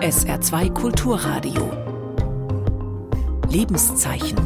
SR2 Kulturradio. Lebenszeichen.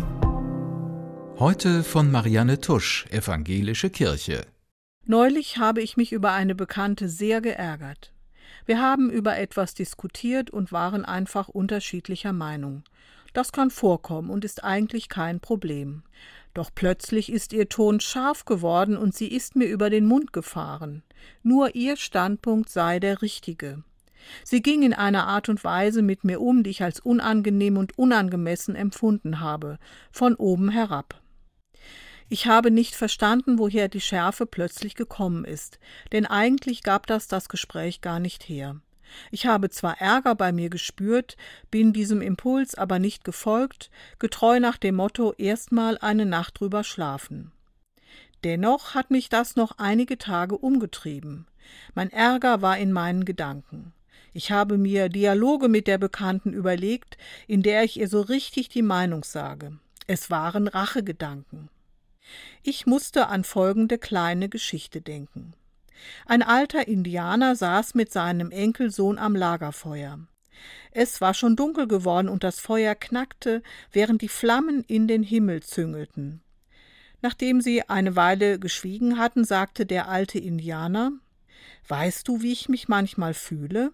Heute von Marianne Tusch, Evangelische Kirche. Neulich habe ich mich über eine Bekannte sehr geärgert. Wir haben über etwas diskutiert und waren einfach unterschiedlicher Meinung. Das kann vorkommen und ist eigentlich kein Problem. Doch plötzlich ist ihr Ton scharf geworden und sie ist mir über den Mund gefahren. Nur ihr Standpunkt sei der richtige. Sie ging in einer Art und Weise mit mir um, die ich als unangenehm und unangemessen empfunden habe, von oben herab. Ich habe nicht verstanden, woher die Schärfe plötzlich gekommen ist, denn eigentlich gab das Gespräch gar nicht her. Ich habe zwar Ärger bei mir gespürt, bin diesem Impuls aber nicht gefolgt, getreu nach dem Motto: erstmal eine Nacht drüber schlafen. Dennoch hat mich das noch einige Tage umgetrieben. Mein Ärger war in meinen Gedanken. Ich habe mir Dialoge mit der Bekannten überlegt, in der ich ihr so richtig die Meinung sage. Es waren Rachegedanken. Ich musste an folgende kleine Geschichte denken. Ein alter Indianer saß mit seinem Enkelsohn am Lagerfeuer. Es war schon dunkel geworden und das Feuer knackte, während die Flammen in den Himmel züngelten. Nachdem sie eine Weile geschwiegen hatten, sagte der alte Indianer: »Weißt du, wie ich mich manchmal fühle?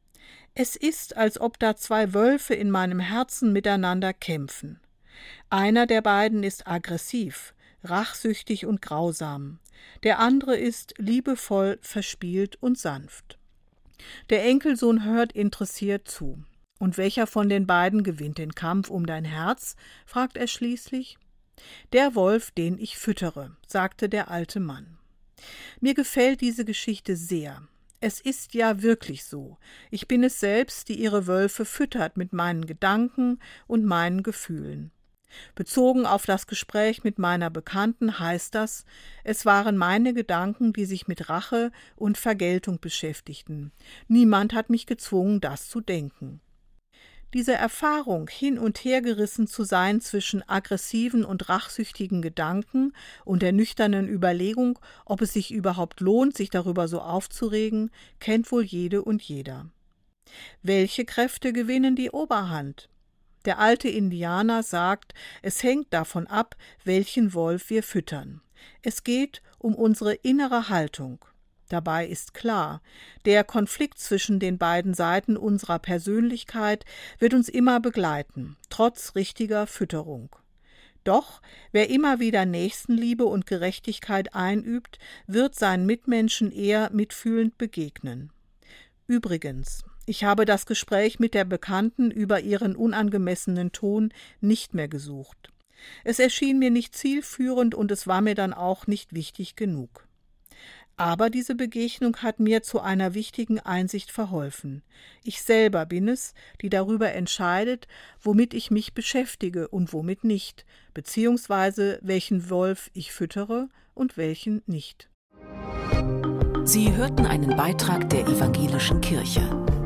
Es ist, als ob da zwei Wölfe in meinem Herzen miteinander kämpfen. Einer der beiden ist aggressiv, rachsüchtig und grausam. Der andere ist liebevoll, verspielt und sanft.« Der Enkelsohn hört interessiert zu. »Und welcher von den beiden gewinnt den Kampf um dein Herz?« fragt er schließlich. »Der Wolf, den ich füttere«, sagte der alte Mann. Mir gefällt diese Geschichte sehr. Es ist ja wirklich so. Ich bin es selbst, die ihre Wölfe füttert mit meinen Gedanken und meinen Gefühlen. Bezogen auf das Gespräch mit meiner Bekannten heißt das, es waren meine Gedanken, die sich mit Rache und Vergeltung beschäftigten. Niemand hat mich gezwungen, das zu denken. Diese Erfahrung, hin und her gerissen zu sein zwischen aggressiven und rachsüchtigen Gedanken und der nüchternen Überlegung, ob es sich überhaupt lohnt, sich darüber so aufzuregen, kennt wohl jede und jeder. Welche Kräfte gewinnen die Oberhand? Der alte Indianer sagt, es hängt davon ab, welchen Wolf wir füttern. Es geht um unsere innere Haltung. Dabei ist klar, der Konflikt zwischen den beiden Seiten unserer Persönlichkeit wird uns immer begleiten, trotz richtiger Fütterung. Doch wer immer wieder Nächstenliebe und Gerechtigkeit einübt, wird seinen Mitmenschen eher mitfühlend begegnen. Übrigens, ich habe das Gespräch mit der Bekannten über ihren unangemessenen Ton nicht mehr gesucht. Es erschien mir nicht zielführend und es war mir dann auch nicht wichtig genug. Aber diese Begegnung hat mir zu einer wichtigen Einsicht verholfen. Ich selber bin es, die darüber entscheidet, womit ich mich beschäftige und womit nicht, beziehungsweise welchen Wolf ich füttere und welchen nicht. Sie hörten einen Beitrag der Evangelischen Kirche.